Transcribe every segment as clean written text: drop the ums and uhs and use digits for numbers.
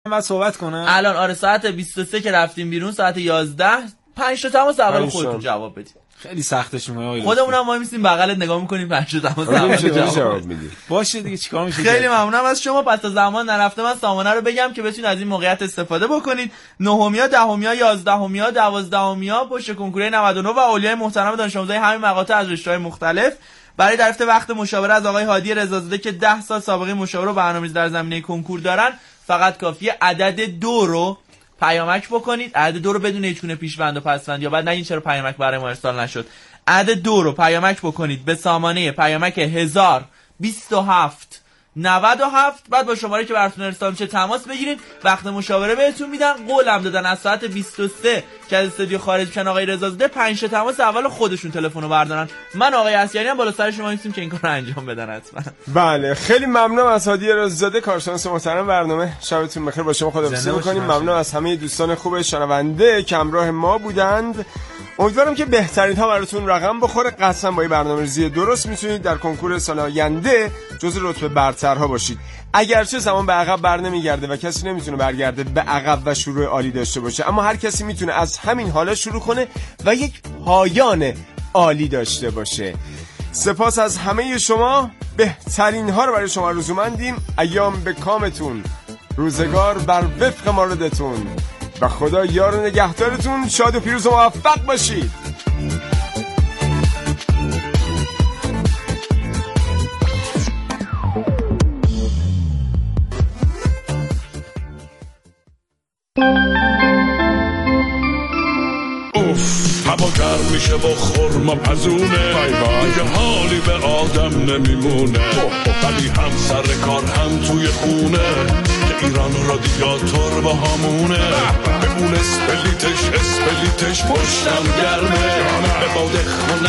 من صحبت کنم الان آره ساعت 23 که رفتیم بیرون ساعت 11 5 تا تماس اول خودتون جواب بدید. خیلی سختش میاد. خودمون هم وای میسیم بغلت نگاه میکنیم 5 تا تماس اول جواب میدید. باشه دیگه چیکار میشه؟ خیلی ممنونم از شما. پس تا زمان نرفته من سامانه رو بگم که بتونید از این موقعیت استفاده بکنید. 9امیا 10امیا 11امیا 12امیا پشت کنکور 99 و اولیای محترم دانش آموزای همین مقاطع از رشته‌های مختلف برای دریافت وقت مشاوره از آقای هادی رضازاده که 10 سال سابقه مشاوره و برنامه‌ریزی در زمینه کنکور دارن فقط کافیه عدد 2 رو پیامک بکنید. عدد 2 رو بدون هیچ گونه پیشوند و پسوند یا بعد نگین چرا پیامک برای ما ارسال نشد. عدد 2 رو پیامک بکنید به سامانه پیامک 1027 97 بعد با شماره که براتون ارسال میشه تماس بگیرید. وقت مشاوره بهتون میدن. قولم دادن از ساعت 23 که از استودیو خارج میشن آقای رضازاده 5 تا تماس اول خودشون تلفن رو بردارن. من آقای اسیانی هم بالا سر شما هستیم که این کارو انجام بدن حتما. بله خیلی ممنونم از هادی رضازاده کارشناس محترم برنامه. شبتون بخیر. با شما خداحافظی می‌کنیم. ممنون از همه دوستان خوب شنونده که همراه ما بودند. امیدوارم که بهترین ها براتون رقم بخوره. قطعا با این برنامه‌ریزی درست میتونید در کنکور سال آینده جزو رتبه برترها باشید. اگرچه زمان به عقب بر نمیگرده و کسی نمیتونه برگرده به عقب و شروع عالی داشته باشه، اما هر کسی میتونه از همین حالا شروع کنه و یک پایان عالی داشته باشه. سپاس از همه شما. بهترین ها رو برای شما آرزومندیم. ایام به کامتون، روزگار بر وفق موردتون و خدا یار و نگهدارتون. شاد و پیروز و موفق باشید. هوا گرم میشه با خورما پزونه دیگه حالی به آدم نمیمونه ولی هم سر کار هم توی خونه که ایران رادیاتور با همونه بمون اسپلیتش پشتم گرمه به باد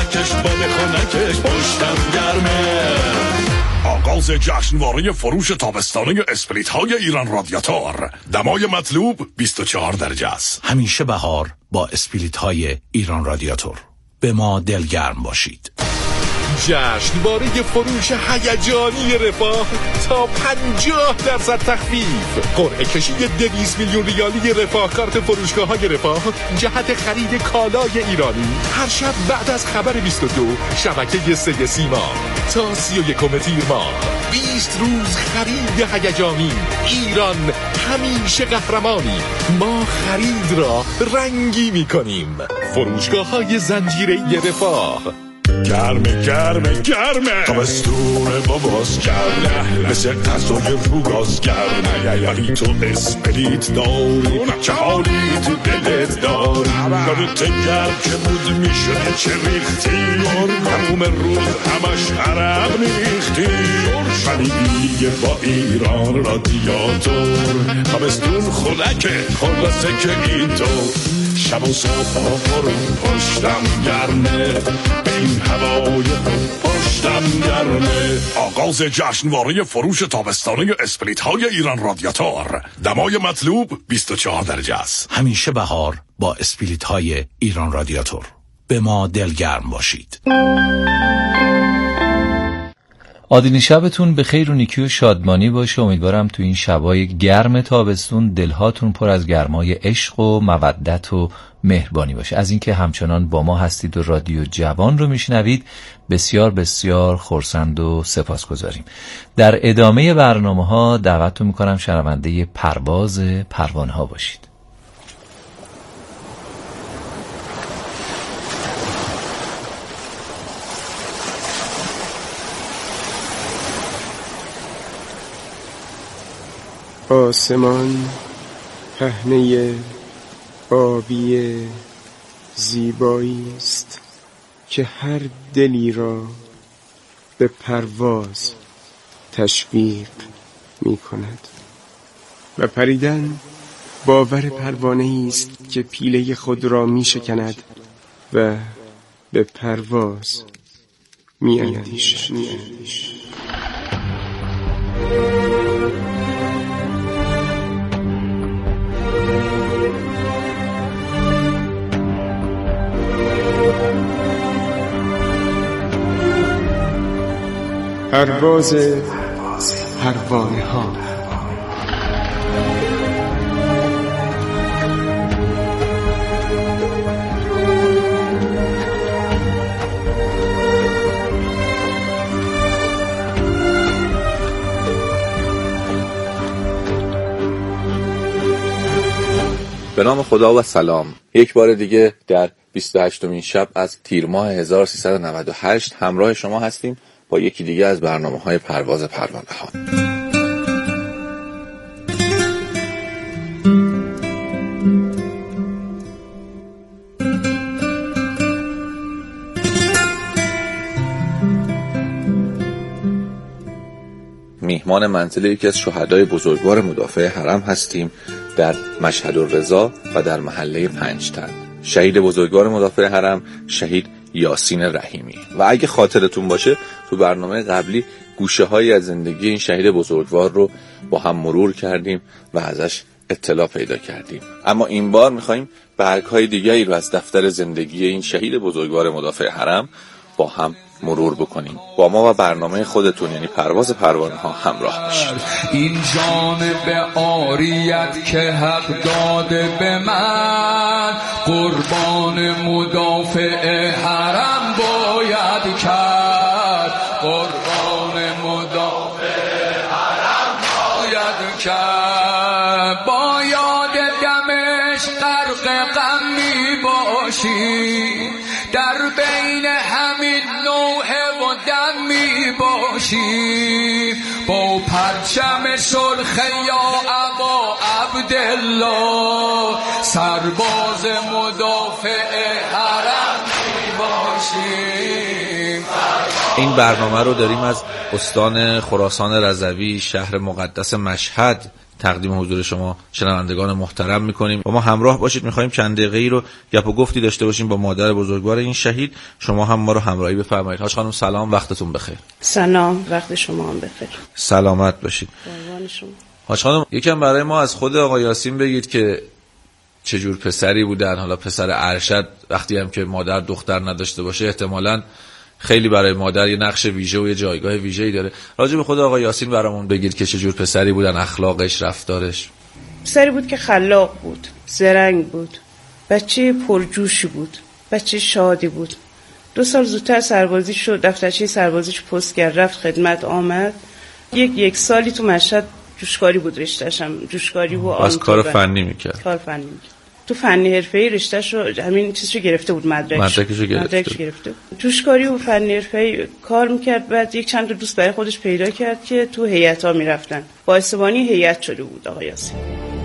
خونکش پشتم گرمه. آغاز جشنواره فروش تابستانه اسپریت های ایران رادیاتور. دمای مطلوب 24 درجه است. همیشه بهار با اسپریت های ایران رادیاتور. به ما دلگرم باشید. جشنواره فروش هیجانی رفاه تا 50% تخفیف. قرعه کشی 200 میلیون ریالی رفاه کارت فروشگاه‌های رفاه جهت خرید کالای ایرانی. هر شب بعد از خبر 22 شبکه 3 سیما تا 31 تیر ماه 20 روز خرید هیجانی. ایران همیشه قهرمانی. ما خرید را رنگی می‌کنیم. فروشگاه‌های زنجیره‌ای رفاه. گرمه تابستون باباس گرمه مثل غذای روگاز گرمه ولی تو اسپریت داری چه حالی تو دلت داری یادت گرم که بود میشونه چه ریختی تموم روز همش عرق میریختی ولی دیگه با ایران رادیاتور تابستون خودکه خلاصه که اینطور شب و صبح رو پشتم گرمه به این هوای پشتم گرمه. آغاز جشنواره فروش تابستانه اسپریت های ایران رادیاتور. دمای مطلوب 24 درجه است. همیشه بهار با اسپریت های ایران رادیاتور. به ما دلگرم باشید. آدینی شبتون به خیر و نیکی و شادمانی باشه. امیدوارم تو این شبای گرم تابستون دلهاتون پر از گرمای عشق و مودت و مهربانی باشه. از اینکه همچنان با ما هستید و رادیو جوان رو میشنوید بسیار بسیار خرسند و سپاسگزاریم. در ادامه برنامه‌ها دعوتتون میکنم شنونده پرواز پروانه ها باشید. آسمان پهنه آبی زیبایی است که هر دلی را به پرواز تشویق می کند و پریدن باور پروانه‌ای است که پیله خود را می شکند و به پرواز می اندیشد. پرواز پروانه ها. به نام خدا و سلام. یک بار دیگه در 28مین شب از تیر ماه 1398 همراه شما هستیم با یکی دیگه از برنامه‌های پرواز پروانه‌ها. میهمان منزل یکی از شهدای بزرگوار مدافع حرم هستیم در مشهد الرضا و در محله پنجتن. شهید بزرگوار مدافع حرم شهید یاسین رحیمی. و اگه خاطرتون باشه تو برنامه قبلی گوشه هایی از زندگی این شهید بزرگوار رو با هم مرور کردیم و ازش اطلاع پیدا کردیم. اما این بار میخوایم برگ های دیگری رو از دفتر زندگی این شهید بزرگوار مدافع حرم با هم مرور بکنیم. با ما و برنامه خودتون یعنی پرواز پروانه ها همراه باشید. این جانب عاریت که حق داده به من، قربان مدافع حرم باید کرد، قربان مدافع حرم باید کرد. با یاد دمش غرق غم می باشی، در بین همین نوحه و دم می باشی، با پرچم سرخ یا ابا عبدالله سرباز مدافع حرم می باشی. این برنامه رو داریم از استان خراسان رضوی شهر مقدس مشهد تقدیم حضور شما شنوندگان محترم میکنیم. با ما همراه باشید. میخوایم چند دقیقه‌ای رو گپ و گفتی داشته باشیم با مادر بزرگوار این شهید. شما هم ما رو همراهی بفرمایید. حاج خانم سلام، وقتتون بخیر. سلام، وقت شما هم بخیر. سلامت باشید. قربان شما. حاج خانم یکم برای ما از خود آقا یاسین بگید که چه جور پسری بودن. حالا پسر ارشد وقتی هم که مادر دختر نداشته باشه احتمالاً خیلی برای مادر یه نقش ویژه و یه جایگاه ویژه‌ای داره. راجع به خود آقا یاسین برامون بگید که چه جور پسری بودن، اخلاقش، رفتارش. پسری بود که خلاق بود، زرنگ بود، بچه پرجوشی بود، بچه شادی بود. 2 سال زودتر سربازی شد، دفترچه سربازیش پست کرد، رفت خدمت، آمد. یک سالی تو مشهد جوشکاری بود رشته‌ش، هم جوشکاری و از کار فنی میکرد. کار فنی میکرد. تو فنی حرفه‌ای رشته‌شو همین چیزشو گرفته بود، مدرکشو گرفته. جوشکاری و فنی حرفه‌ای کار میکرد. بعد یک چند تا دوست برای خودش پیدا کرد که تو هیئت‌ها میرفتن. باعث بانی هیئت شده بود آقا یاسین.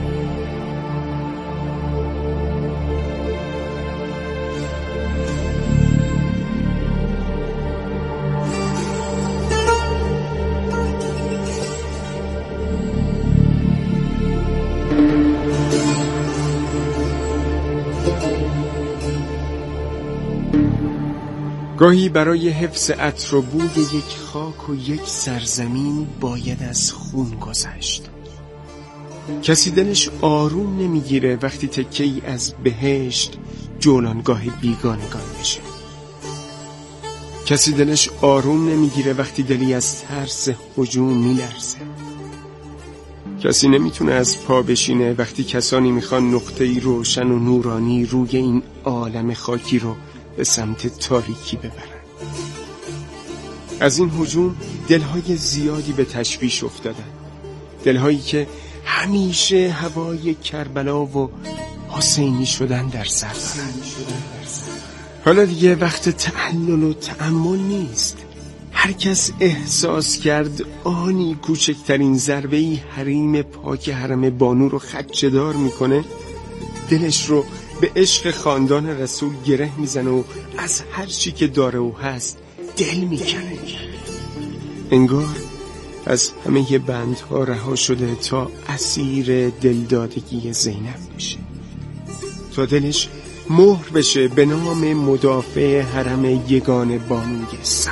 گاهی برای حفظ عطر و بوی یک خاک و یک سرزمین باید از خون گذشت. کسی دلش آروم نمیگیره وقتی تکه‌ای از بهشت جولانگاه بیگانگان بشه. کسی دلش آروم نمیگیره وقتی دلی از ترس هجوم میلرزه. کسی نمیتونه از پا بشینه وقتی کسانی میخوان نقطه‌ای روشن و نورانی روی این عالم خاکی رو به سمت تاریکی ببرن. از این هجوم دلهای زیادی به تشویش افتادن، دلهایی که همیشه هوای کربلا و حسینی شدن در سر دارن. حالا دیگه وقت تعلل و تأمل نیست. هر کس احساس کرد آنی کوچکترین ضربه‌ای حریم پاک حرم بانو رو خدشه‌دار میکنه، دلش رو به عشق خاندان رسول گره میزنه و از هر چی که داره و هست دل میکنه. انگار از همه بندها رها شده تا اسیر دلدادگی زینب بشه، تا دلش مهر بشه به نام مدافع حرم یگان بانوی سر.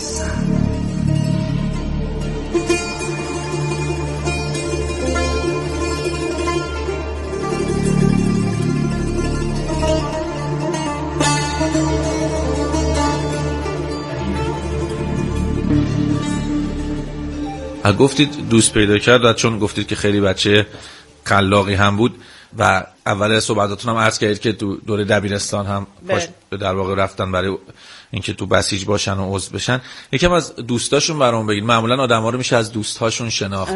گفتید دوست پیدا کرد و چون گفتید که خیلی بچه خلاقی هم بود و اول صحبتاتون هم عرض کردید که تو دوره دبیرستان هم در واقع رفتن برای اینکه تو بسیج باشن و عضو بشن. یکم از دوستاشون برام بگید. معمولا آدم‌ها رو میشه از دوستاشون شناخت.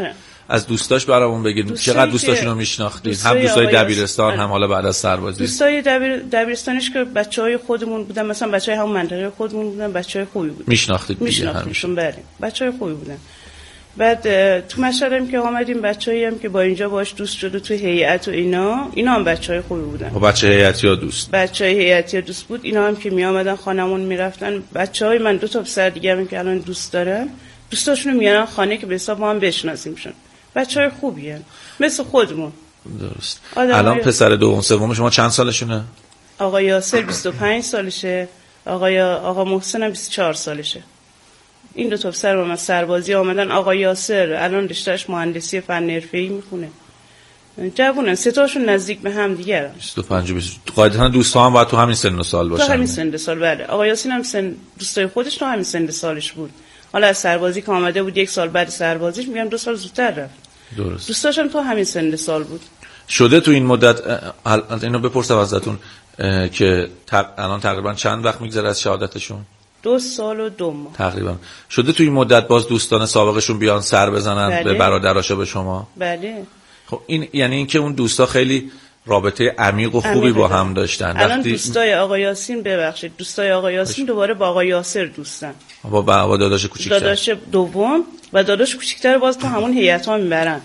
از دوستاش برامون بگید. چقدر دوستاشون رو میشناختید؟ هم دوستای دبیرستان هم حالا بعد از سربازی. دوستای دبیرستانش که بچهای خودمون بودن، مثلا بچهای همون منطقه خودمون بودن، بچهای خوبی بودن. میشناختیدشون؟ بله، بچهای خوبی بودن. بعد تو مشهد هم که آمدیم بچه‌ای هم که با اینجا باش دوست شد تو هیئت و اینا هم بچهای خوبی بودن. با بچه هیئتی ها دوست؟ بچهای هیئتی ها دوست بود. اینا هم که می اومدن خانمون میرفتن. بچهای من 2 تا پسر دیگه هم که الان دوست دارم، دوستاشونو میارن خانه که به حساب ما هم بشناسیمشون. بچهای خوبیه مثل خودمون. درست. الان پسر دوم سوم شما چند سالشونه؟ آقا یاسر 25 سالشه، آقا محسن هم 24 سالشه. این 2 تا پسر با من سربازی آمدن. آقا یاسر الان رشتهش مهندسی فن حرفه‌ای میخونه. جوونن، 3 تاشون نزدیک به هم دیگه. 25 قاعدتا دوستا هم باید تو همین سن و سال باشن. تو همین سن و سال. بله. آقا یاسین هم دوستای خودش تو همین سن و سالش بود. حالا از سربازی که آمده بود 1 سال بعد سربازیش میگم 2 سال زودتر رفت. درست. دوستاشم تو همین سن و سال بود. شده تو این مدت اینو بپرسم ازتون که الان تقریبا چند وقت میگذره از شهادتشون؟ 2 سال و 2 ماه تقریبا. شده تو این مدت باز دوستان سابقشون بیان سر بزنن؟ بله. به برادراشا به شما؟ بله. خب این یعنی اینکه اون دوستا خیلی رابطه عمیق و خوبی با هم داشتن. الان دوستای آقا یاسین دوستای آقا یاسین دوباره با آقا یاسر دوستن. با داداش کوچیک‌تر. داداش دوم و داداش کوچیک‌تر باز تو همون هیئت‌ها میبرن.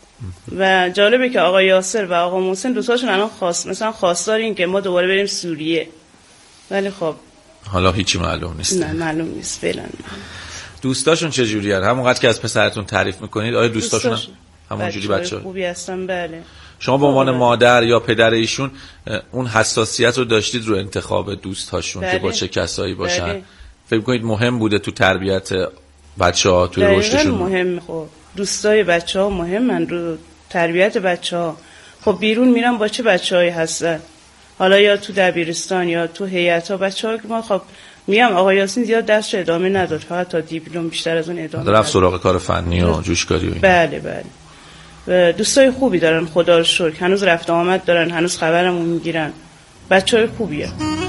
و جالبه که آقا یاسر و آقا محسن دوستاشون الان مثلا خواستار این که ما دوباره بریم سوریه. ولی خب حالا هیچی معلوم نیست. نه معلوم نیست فعلا. دوستاشون چه جوریان؟ همونقدر که از پسرتون تعریف میکنید آیا دوستاشون همون جوری بچه‌ها خوبی هستن؟ بله. شما به عنوان مادر یا پدر ایشون اون حساسیت رو داشتید رو انتخاب دوستاشون؟ بله. که با چه کسایی باشن؟ بله. فکر می‌کنید مهم بوده تو تربیت بچه‌ها، تو رشدشون؟ مهم. خب دوستای بچه‌ها مهمن رو تربیت بچه‌ها. خب بیرون میرن با چه بچه‌هایی هستن؟ حالا یا تو دبیرستان یا تو هیئت‌ها بچه‌ها که ما خب میگم آقا یاسین زیاد درسش ادامه نداد، فقط تا دیپلم، بیشتر از اون ادامه رفت سراغ کار فنی و جوشکاری و این. بله بله. دوستای خوبی دارن خدا رو شکر، هنوز رفت آمد دارن، هنوز خبرمون میگیرن. بچه‌های خوبیه.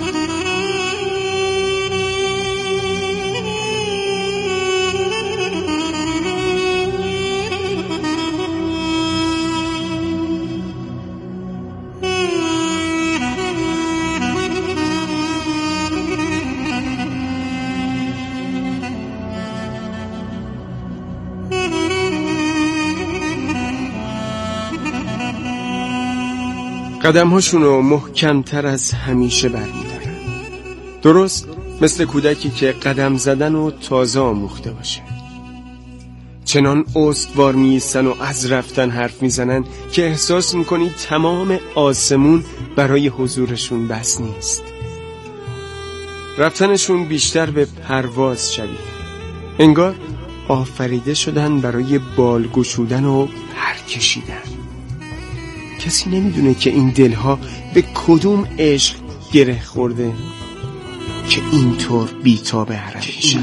قدم‌هاشونو محکم‌تر از همیشه برمی‌دارن، درست مثل کودکی که قدم زدن و تازه آموخته باشه. چنان استوار می‌ایستن و از رفتن حرف می‌زنن که احساس می‌کنی تمام آسمون برای حضورشون بس نیست. رفتنشون بیشتر به پرواز شبیه، انگار آفریده شدن برای بال گشودن و پر کشیدن. کسی نمیدونه که این دلها به کدوم عشق گره خورده که اینطور بی‌تاب حرکش.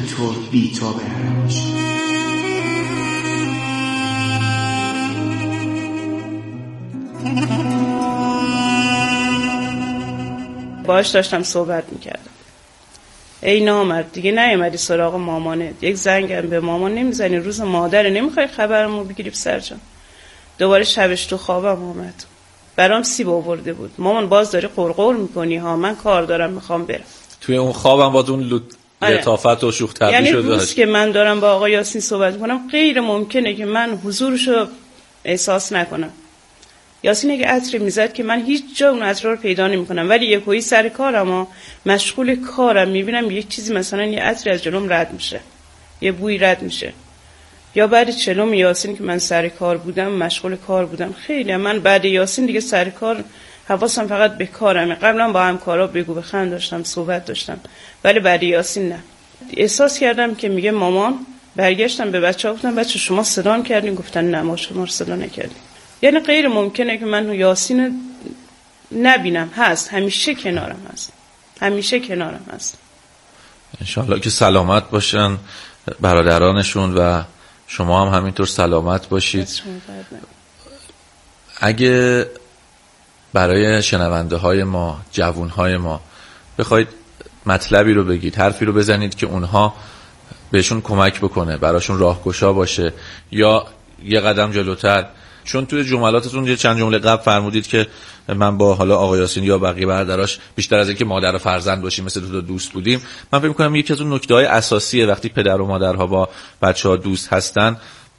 باهاش داشتم صحبت میکردم. ای نامرد دیگه نیومدی سراغ مامانه، یک زنگم به مامان نمیزنی، روز مادر نمیخوای خبرمو بگیری پسرجان. دوباره شبش تو خوابم اومد، برام سیب آورده بود. مامان باز داری قرقر میکنی ها، من کار دارم میخوام برم. توی اون خوابم با اون لطافت و شوخ طبعی یعنی شده. یعنی روز که من دارم با آقا یاسین صحبت میکنم غیر ممکنه که من حضورشو احساس نکنم. یاسین اگه عطر میزد که من هیچ جا اون عطر رو پیدا نمیکنم، ولی یکویی سر کارم مشغول کارم میبینم یک چیزی مثلا یه عطری از جلوم رد میشه، یه بوی رد میشه. یا بعد چلوم یاسین که من سر کار بودم، مشغول کار بودم، خیلی من بعد یاسین دیگه سر کار حواسم فقط به کارمه. قبلا با همکارا بگو بخند داشتم، صحبت داشتم، ولی بعد یاسین نه. احساس کردم که میگه مامان. برگشتم به بچه‌ها گفتم بچه شما صدام کردین؟ گفتن نه ما شما رو صدا نکردیم. یعنی غیر ممکنه که من یاسین نبینم. هست، همیشه کنارم هست، همیشه کنارم هست. انشالله که سلامت باشن برادرانشون و شما هم همینطور سلامت باشید. اگه برای شنونده های ما، جوون های ما بخواید مطلبی رو بگید، حرفی رو بزنید که اونها بهشون کمک بکنه، براشون راهگشا باشه، یا یه قدم جلوتر، چون توی جملاتتون یه چند جمله قبل فرمودید که من با حالا آقا یاسین یا بقیه برادراش بیشتر از اینکه مادر و فرزند باشیم مثل دو دوست بودیم. من فکر می‌کنم یکی از اون نکته‌های اساسیه وقتی پدر و مادرها با بچه‌ها دوست هستن،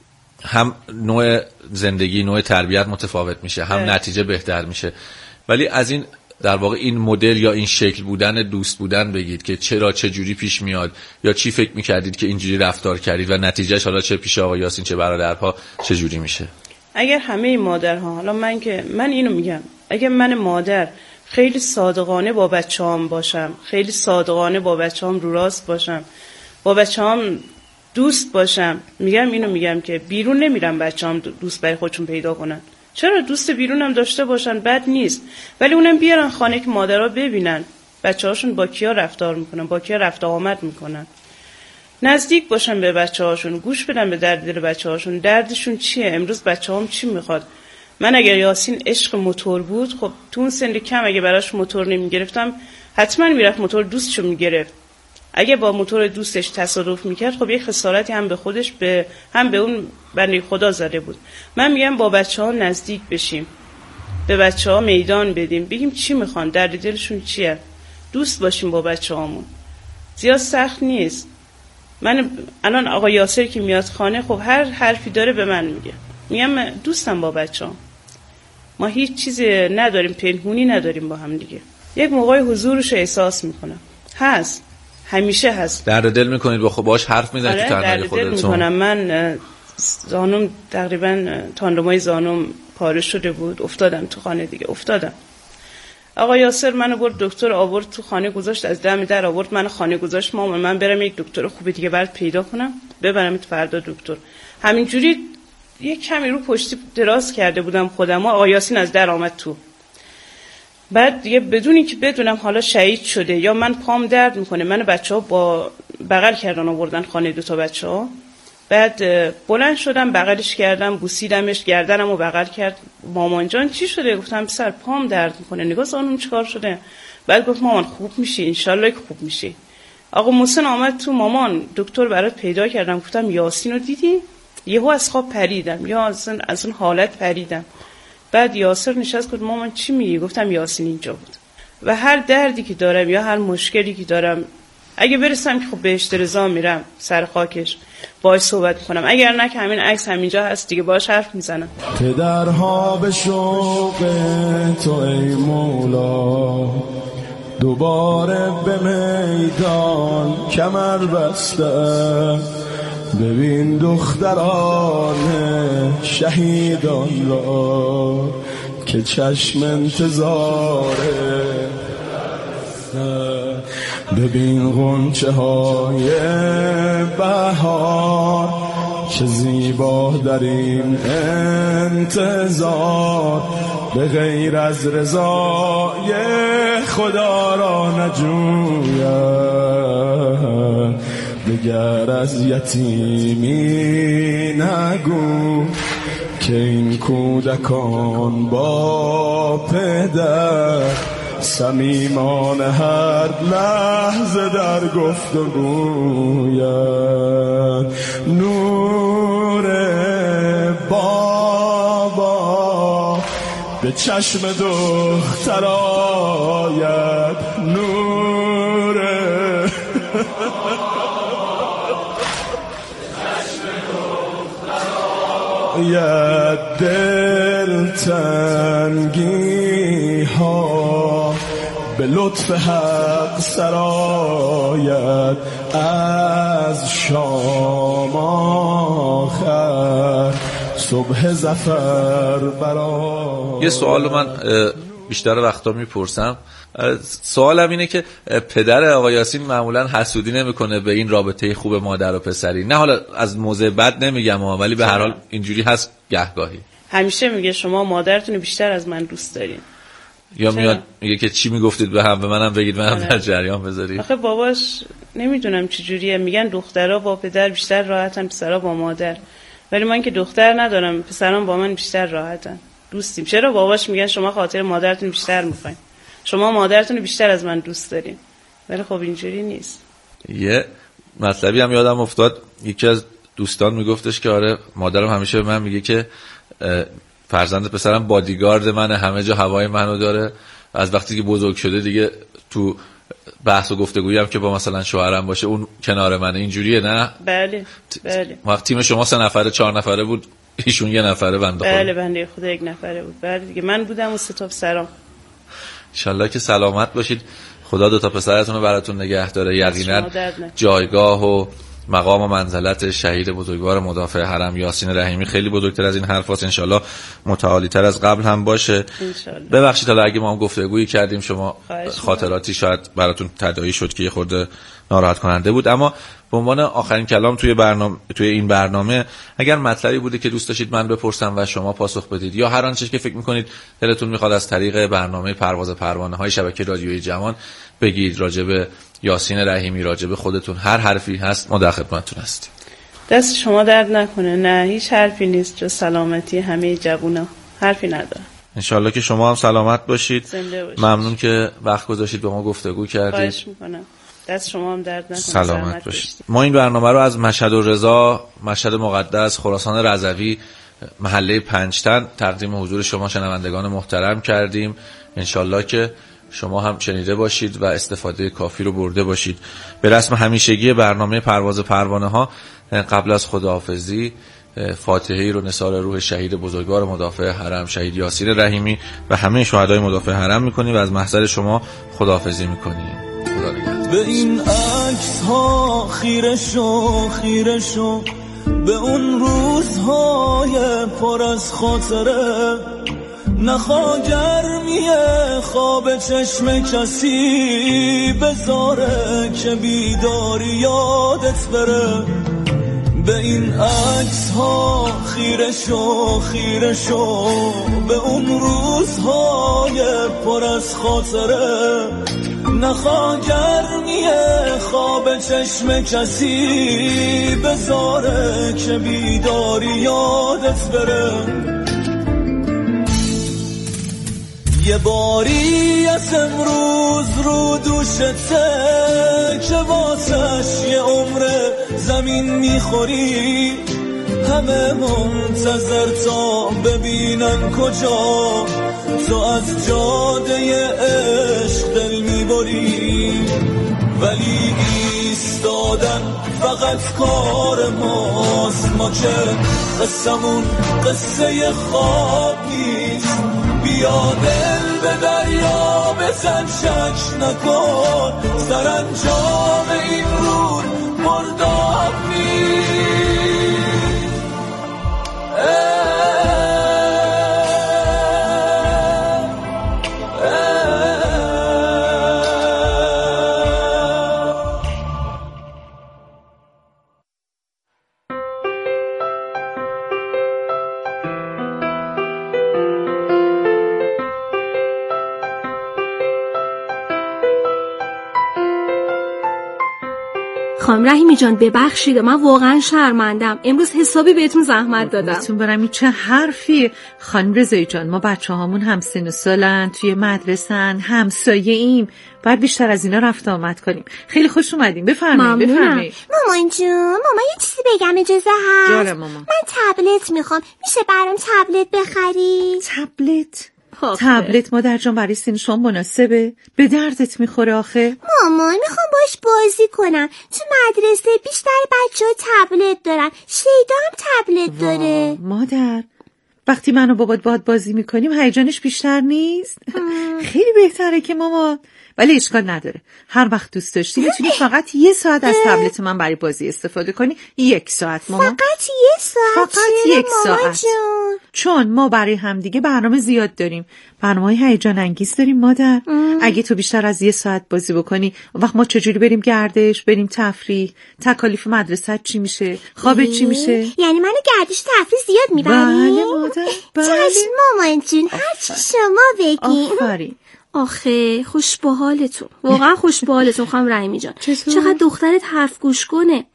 هم نوع زندگی، نوع تربیت متفاوت میشه، هم نتیجه بهتر میشه. ولی از این در واقع این مدل یا این شکل بودن دوست بودن بگید که چرا، چه جوری پیش میاد، یا چی فکر میکردید که اینجوری رفتار کردید و نتیجهش حالا چه پیش آقا یاسین چه برادرها چه جوری میشه؟ اگر همه مادرها، حالا من اینو میگم، اگر من مادر خیلی صادقانه با بچه‌هام باشم، خیلی صادقانه با بچه‌هام رو راست باشم، با بچه‌هام دوست باشم، میگم که بیرون نمیرم بچه‌هام دوست برای خودشون پیدا کنن. چرا؟ دوست بیرون هم داشته باشن، بد نیست، ولی اونم بیارن خانه که مادرها ببینن بچه‌هاشون با کیا رفتار میکنن، با کیا رفت آمد میکنن. نزدیک باشن به بچه‌هاشون، گوش بدن به درد دل بچه‌هاشون، دردشون چیه، امروز بچه‌هام چی میخواد. من اگر یاسین عشق موتور بود، خب تو اون سن کم اگه براش موتور نمیگرفتم حتما میرفت موتور دوستشو میگرفت. اگه با موتور دوستش تصادف میکرد، خب یه خسارتی هم به خودش هم به اون بنده خدا زده بود. من میگم با بچه‌ها نزدیک بشیم، به بچه‌ها میدان بدیم، بگیم چی میخوان، درد دلشون چیه، دوست باشیم با بچه‌هامون. زیاد سخت نیست. من الان آقا یاسر که میاد خانه، خب هر حرفی داره به من میگم دوستم با بچه‌ام. ما هیچ چیزی نداریم، پنهونی نداریم با هم دیگه. یک موقع حضورش احساس میکنم، هست، همیشه هست. درد دل میکنید با باهاش حرف میزنید تو تنهایی خودتون؟ درد دل میکنم. من زانوم تقریبا تاندمای زانوم پاره شده بود، افتادم تو خانه دیگه، افتادم. آقا یاسر منو برد دکتر، آورد تو خانه گذاشت، از دم در آورد منو خانه گذاشت. مامان من برم یک دکتر خوب دیگه برات پیدا کنم ببرمت فردا دکتر. همینجوری یک کمی رو پشتی دراز کرده بودم خودم، آقا یاسین از در آمد تو. بعد دیگه بدون اینکه بدونم حالا شهید شده یا من پام درد میکنه، من بچه‌ها با بغل کردن آوردن خانه، دو تا بچه‌ها. بعد بلند شدم بغلش کردم، بوسیدمش، گردنمو بغل کرد. مامان جان چی شده؟ گفتم پسر پام درد میکنه. نگاه زانوم چیکار شده؟ بعد گفت مامان خوب میشی، انشالله که خوب میشی. آقا محسن آمد تو، مامان دکتر برات پیدا کردم. گفتم یاسین رو دیدی؟ یهو از خواب پریدم، یا از اون حالت پریدم. بعد یاسر نشست گفت مامان چی میگی؟ گفتم یاسین اینجا بود. و هر دردی که دارم یا هر مشکلی که دارم، اگه برسم که خب بهشت رضا میرم سر خاکش باهاش صحبت کنم، اگر نه که همین عکس همینجا هست دیگه باهاش حرف میزنم. پدرها به شوق تو ای مولا دوباره به میدان کمر بسته، ببین دختران شهیدان را که چشم انتظاره، ببین غنچه های بهار چه زیبا در این انتظار، به غیر از رضای خدا را نجوید، دگر از یتیمی نگو که این کودکان با پدر صمیمان هر لحظه در گفتگویند. نور بابا به چشم دختر آید، نور یا دلتنگی ها به لطف حق سرآید، از شام آخر صبح ظفر برآید. یه سوال من بیشتر وقتا میپرسم، سوالم اینه که پدر آقا یاسین معمولا حسودی نمیکنه به این رابطه خوب مادر و پسری؟ نه حالا از موضع بد نمیگم ولی به هر حال اینجوری هست گهگاهی. همیشه میگه شما مادرتون بیشتر از من دوست دارین، یا میاد میگه که چی میگفتید به هم، به منم بگید منم در جریان بذارید. آخه باباش نمیدونم چه جوریه، میگن دخترها با پدر بیشتر راحتن، پسرها با مادر. ولی من که دختر ندارم، پسرام با من بیشتر راحتن، دوستیم. چرا باباش میگن شما خاطر مادرتون بیشتر میخواین، شما مادرتون بیشتر از من دوست دارین. ولی خب اینجوری نیست. یه مطلبی هم یادم افتاد، یکی از دوستان میگفتش که آره مادرم همیشه به من میگه که فرزند پسرم بادیگارد منه، همه جا هوای منو داره. از وقتی که بزرگ شده دیگه تو بحث و گفتگویی هم که با مثلا شوهرم باشه اون کنار منه. اینجوریه نه؟ بله بله. وقتی تیم شما 3 نفره 4 نفره بود ایشون 1 نفره بنده خدا. بله بنده خدا 1 نفره بود. بله دیگه من بودم و 3 تا پسرام. انشالله که سلامت باشید. خدا 2 تا پسرتون رو براتون نگه داره. یقینا جایگاه و مقام و منزلت شهید بزرگوار مدافع حرم یاسین رحیمی خیلی بزرگتر از این حرفاست. انشالله متعالی تر از قبل هم باشه. ببخشید حالا اگه ما هم گفتگویی کردیم شما خاطراتی شاید براتون تداعی شد که یه خورده ناراحت کننده بود، اما به عنوان آخرین کلام توی این برنامه اگر مطلبی بوده که دوست داشتید من بپرسم و شما پاسخ بدید یا هر آنچه که فکر می‌کنید دلتون می‌خواد از طریق برنامه پرواز پروانه‌های شبکه رادیویی جوان بگید راجع به یاسین رحیمی، راجع به خودتون، هر حرفی هست ما در خدمتتون هستیم. دست شما درد نکنه. نه هیچ حرفی نیست جز سلامتی همه جوونا، حرفی نداره. انشالله که شما هم سلامت باشید. زنده باشید. ممنون که وقت گذاشتید با ما گفتگو کردید. خواهش میکنم. دست شما هم درد نکنه. سلامت باشید. ما این برنامه رو از مشهد الرضا، مشهد مقدس، خراسان رضوی، محله پنجتن تقدیم حضور شما شنوندگان محترم کردیم. انشالله که شما هم شنیده باشید و استفاده کافی رو برده باشید. به رسم همیشگی برنامه پرواز پروانه ها قبل از خداحافظی فاتحه‌ای رو نثار روح شهید بزرگوار مدافع حرم شهید یاسین رحیمی و همه شهدای مدافع حرم میکنیم و از محضر شما خداحافظی میکنیم. خدا نگهدار. به این عکس ها خیره شو به اون روزهای پر از خاطره، نخوا گرمی خواب چشم کسی بذاره که بیداری یادت بره. به این عکس ها خیره شو به اون روزهای پر از خاطره، نخوا گرمی خواب چشم کسی بذاره که بیداری یادت بره. یه باری از امروز رو دوشته که واسش یه عمر زمین میخوری، همه منتظر تا ببینن کجا تو از جاده عشق دل میبری، ولی ایستادن فقط کار ماست، ما که قصمون قصه خواب نیست. بیا دل به دریا بزن شک نکن، سرانجام این رود مرداب نیست. خانم رحیمی جان ببخشید من واقعا شرمندم، امروز حسابی بهتون زحمت دادم. بهتون برم این چه حرفی. خانم رضایی جان ما بچه هامون هم سن و سالن، توی مدرسن، همسایه ایم، باید بیشتر از اینا رفت آمد کنیم. خیلی خوش اومدیم. بفرمایید. مامان جون یه چیزی بگم اجازه هست؟ جاره مامان. من تبلت میخوام، میشه برام تبلت بخری؟ تبلت؟ تبلت مادر جان برای سن شما مناسبه؟ به دردت میخوره آخه؟ مامان میخوام باش بازی کنم، تو مدرسه بیشتر بچه‌ها تبلت دارن، شیدا هم تبلت داره. مادر وقتی من و بابات باهات بازی میکنیم هیجانش بیشتر نیست؟ خیلی بهتره که مامان، ولی اشکال نداره، هر وقت دوست داشتی میتونی فقط 1 ساعت از تبلت من برای بازی استفاده کنی. 1 ساعت مامان. فقط 1 ساعت؟ فقط 1 ساعت چون ما برای همدیگه برنامه زیاد داریم، برنامه‌های هیجان انگیز داریم مادر. اگه تو بیشتر از 1 ساعت بازی بکنی وقت ما چجوری بریم گردش، بریم تفریح، تکالیف مدرسه چی میشه، خوابت چی میشه؟ یعنی منو گردش تفریح زیاد میبری؟ بله مادر بله. چشم مامان جون، هر چی شما بگین. آفرین. آخه خوش به حالتون، واقعا خوش به حالتون خانم رحیمی جان. چقدر دخترت حرف گوش کنه.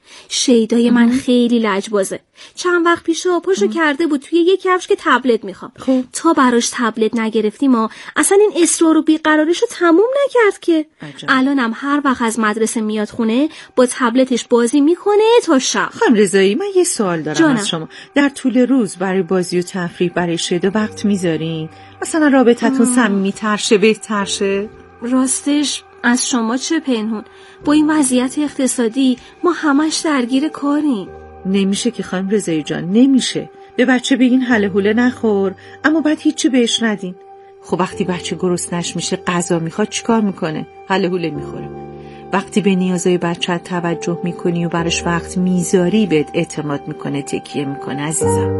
شیدای من خیلی لجبازه. چند وقت پیش پاشو کرده بود توی یک کفش که تبلت میخوام. تا براش تبلت نگرفتیم ما اصلا این اصرار و بیقراریشو تموم نکرد که. الانم هر وقت از مدرسه میاد خونه با تبلتش بازی میکنه تا شب. خانم رضایی من یه سوال دارم از شما. در طول روز برای بازی و تفریح برای شیدا وقت میذارین؟ مثلا رابطتون صمیمی‌تر شه بهتر شه؟ راستش از شما چه پنهون؟ با این وضعیت اقتصادی ما همش درگیر کاریم. نمیشه که خانم رضایی جان، نمیشه. به بچه بگین هله هوله نخور اما بعد هیچی بهش ندین. خب وقتی بچه گرسنش میشه غذا میخواد چیکار میکنه؟ هله هوله میخوره. وقتی به نیازهای بچه توجه میکنی و براش وقت میذاری بهت اعتماد میکنه، تکیه میکنه. عزیزم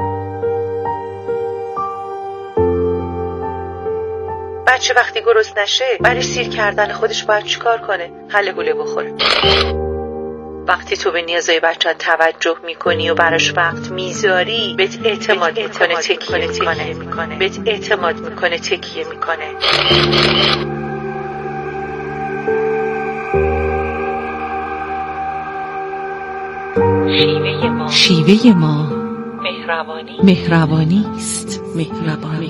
بچه وقتی گرسنشه برای سیر کردن خودش باید چیکار کنه؟ هله هوله بخوره. وقتی تو به نیازهای بچه توجه میکنی و براش وقت میذاری بهت اعتماد میکنه، تکیه میکنه. بهت اعتماد میکنه، تکیه میکنه. شیوه ما مهربانی است. مهربانی.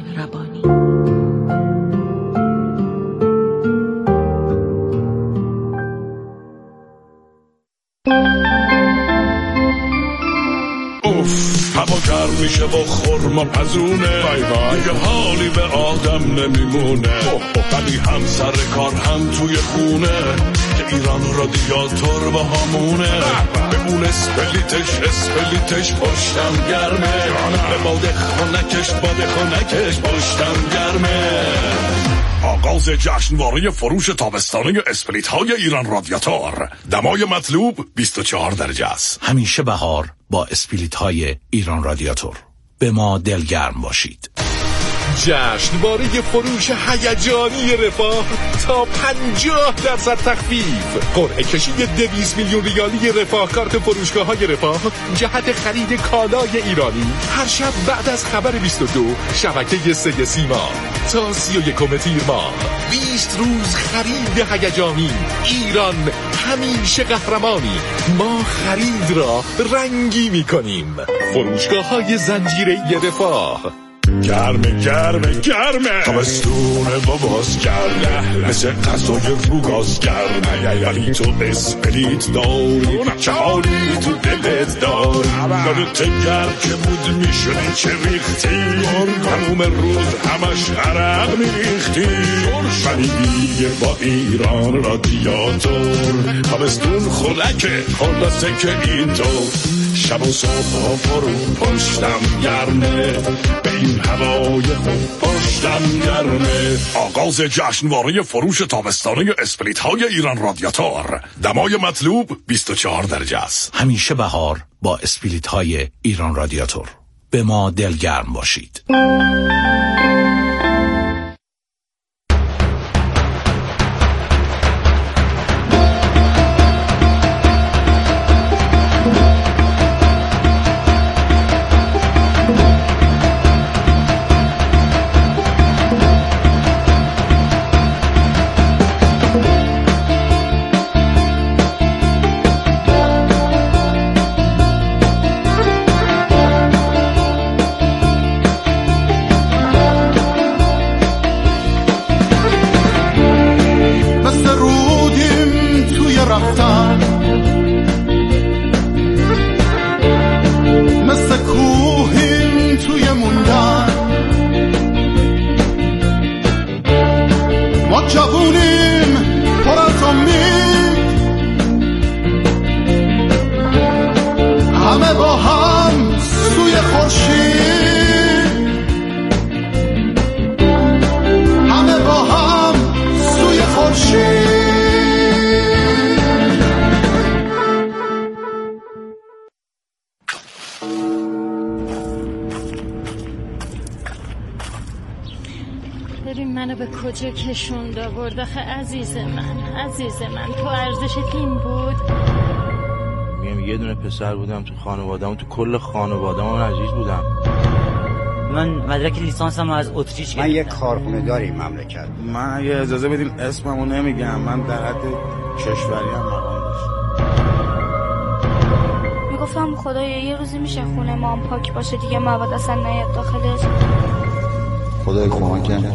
هوا گرم میشه و خورما پزونه، دیگه حالی به آدم نمیمونه. ولی هم سر کار هم توی خونه که ایران رادیاتور با همونه. به اون اسپلیتش پشتم گرمه، به باد خونکش پشتم گرمه. آغاز جشنواره فروش تابستانه اسپلیت های ایران رادیاتور. دمای مطلوب 24 درجه است. همیشه بهار با اسپلیت های ایران رادیاتور. به ما دلگرم باشید. جشنواره فروش هیجانی رفاه تا 50% تخفیف. قرعه کشی 200 میلیون ریالی رفاه کارت فروشگاه‌های رفاه جهت خرید کالای ایرانی. هر شب بعد از خبر 22 شبکه 3 سیما تا 31 تیر ماه. 20 روز خرید هیجانی. ایران همیشه قهرمانی. ما خرید را رنگی می‌کنیم. فروشگاه‌های زنجیره رفاه. گرمه تابستون باباس گرمه، مثل غذای روگاز گرمه. ولی تو اسپلیت داری، چه حالی تو دلت داری. یادت گرم که بود میشونی چه ریختی، تموم روز همش عرق میریختی. ولی دیگه با ایران رادیاتور تابستون خلکه، خلاصه که اینطور. شب و صبح فرو پشتم گرمه، به این هوای خوب پشتم گرمه. آغاز جشنواره فروش تابستانه اسپلیت های ایران رادیاتور. دمای مطلوب 24 درجه است. همیشه بهار با اسپلیت های ایران رادیاتور. به ما دلگرم باشید. منو به کجا کشوند آورد آخه عزیز من تو ارزشت این بود؟ میگم یه دونه پسر بودم تو خانواده‌ام، تو کل خانواده‌ام عزیز بودم. من مدرک لیسانسم از اتریش من یک کارخونه داری مملکت. من اگه اجازه بدین اسممو نمیگم، من در حد کشوری هم مقام داشتم. گفتم خدایا یه روزی میشه خونه ما هم پاک باشه دیگه مواد اصلا نیاد داخلش. خدای کمکم.